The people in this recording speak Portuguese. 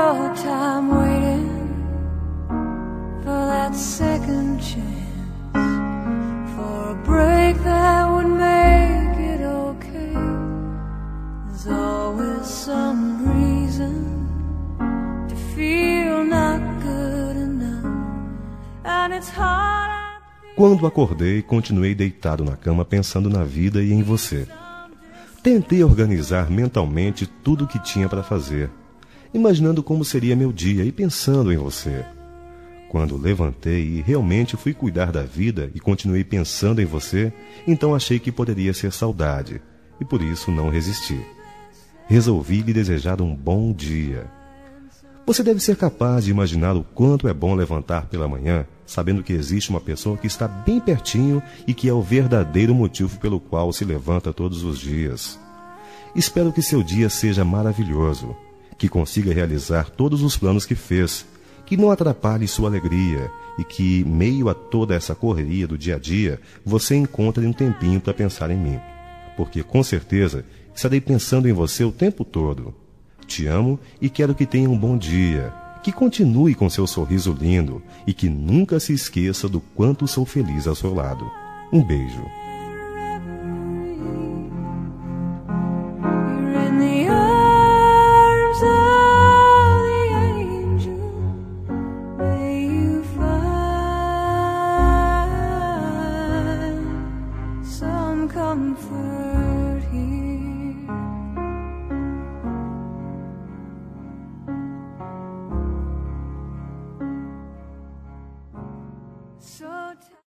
your time waiting for that second chance, for a break that would make it okay. There's always some reason to feel not good enough, and it's hard. Quando acordei, continuei deitado na cama pensando na vida e em você. Tentei organizar mentalmente tudo o que tinha para fazer, imaginando como seria meu dia e pensando em você. Quando levantei e realmente fui cuidar da vida e continuei pensando em você, então achei que poderia ser saudade, e por isso não resisti. Resolvi lhe desejar um bom dia. Você deve ser capaz de imaginar o quanto é bom levantar pela manhã, sabendo que existe uma pessoa que está bem pertinho e que é o verdadeiro motivo pelo qual se levanta todos os dias. Espero que seu dia seja maravilhoso, que consiga realizar todos os planos que fez, que não atrapalhe sua alegria e que, meio a toda essa correria do dia a dia, você encontre um tempinho para pensar em mim, porque com certeza estarei pensando em você o tempo todo. Te amo e quero que tenha um bom dia, que continue com seu sorriso lindo e que nunca se esqueça do quanto sou feliz ao seu lado. Um beijo. Comfort here. So